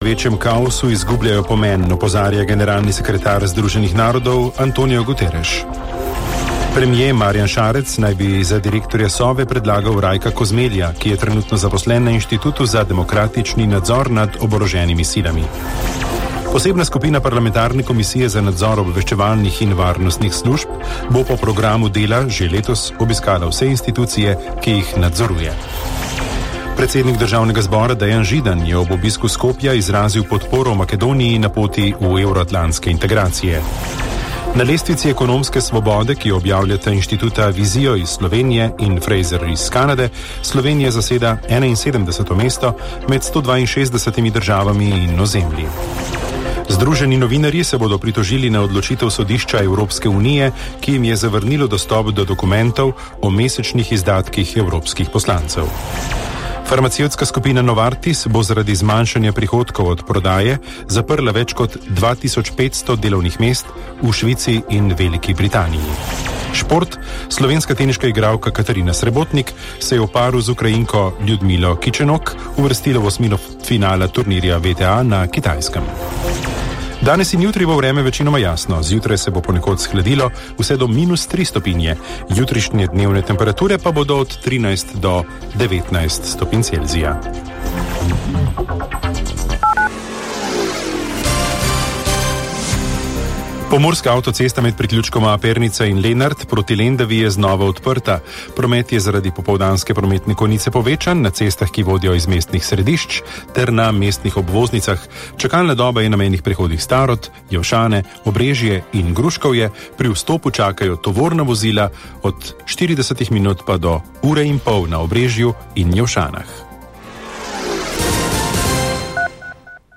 večjem kaosu izgubljajo pomen, opozarja generalni sekretar Združenih narodov Antonio Guterres. Premier Marjan Šarec naj bi za direktorja Sove predlagal Rajka Kozmelja, ki je trenutno zaposlen na Inštitutu za demokratični nadzor nad oboroženimi silami. Posebna skupina parlamentarne komisije za nadzor obveščevalnih in varnostnih služb bo po programu dela že letos obiskala vse institucije, ki jih nadzoruje. Predsednik državnega zbora Dejan Židan je ob obisku Skopja izrazil podporo Makedoniji na poti v evroatlantske integracije. Na lestvici ekonomske svobode, ki jo objavljata inštituta Vizijo iz Slovenije in Fraser iz Kanade, Slovenija zaseda 71. mesto med 162 državami in ozemlji. Združeni novinarji se bodo pritožili na odločitev sodišča Evropske unije, ki jim je zavrnilo dostop do dokumentov o mesečnih izdatkih evropskih poslancev. Farmacevtska skupina Novartis bo zaradi zmanjšanja prihodkov od prodaje zaprla več kot 2500 delovnih mest v Švici in Veliki Britaniji. Šport. Slovenska teniška igralka Katarina Srebotnik se je v paru z Ukrajinko Ljudmilo Kičenok uvrstila v osmino finala turnirja VTA na Kitajskem. Danes in jutri bo vreme večinoma jasno, zjutraj se bo ponekod shladilo vse do -3 stopinje, jutrišnje dnevne temperature pa bodo od 13 do 19 stopinj Celzija. Pomurska avtocesta med priključkoma Pernica in Lenart proti Lendavi je znova odprta. Promet je zaradi popoldanske prometne konice povečan na cestah, ki vodijo iz mestnih središč, ter na mestnih obvoznicah. Čakalna doba je na mejnih prehodih Starod, Jelšane, Obrežje in Gruškovje, pri vstopu čakajo tovorna vozila od 40 minut pa do ure in pol na Obrežju in Jelšanah.